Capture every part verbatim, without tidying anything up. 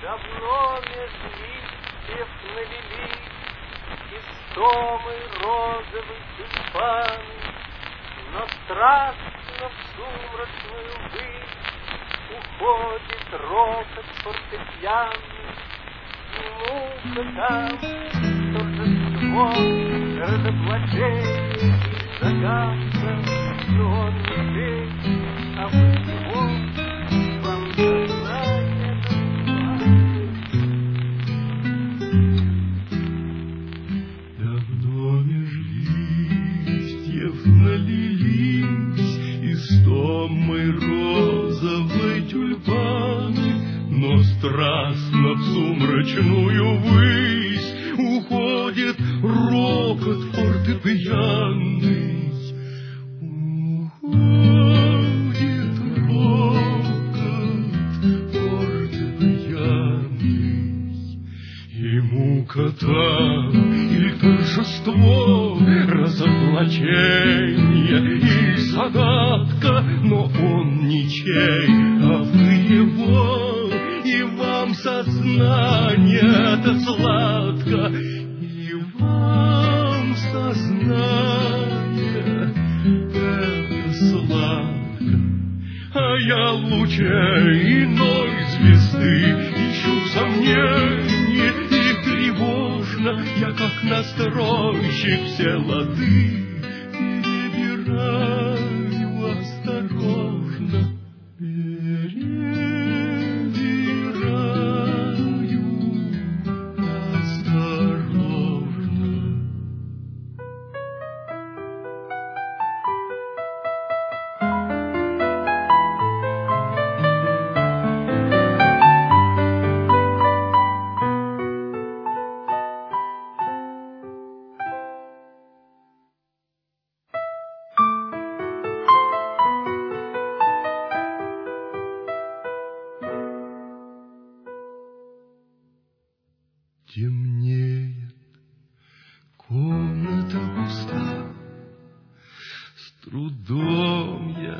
Давно меж листьев налились истомы розовый тюльпаны, но страстно в сумрачную высь уходит рокот фортепиано, и мука там, торжество, разоблачение и загадка, и он не здесь, а вы его, вам сознание давно меж листьев налились истомой розовой тюльпаны, но страстно в сумрачную высь уходит рокот фортепианный. Уходит рокот фортепианный. И мука там, и торжество, разоблачение и загадка, но он ничей, а вы его, и вам сознание-то сладко, и вам сознание-то сладко. А я лучей иной звезды ищу сомнений, и тревожно я, как настройщик, все лады перебираю осторожно, перебираю осторожно. Темнеет, комната пуста, с трудом я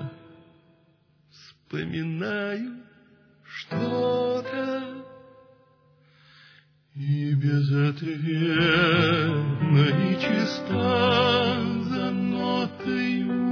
вспоминаю что-то, и безответно и чиста за нотою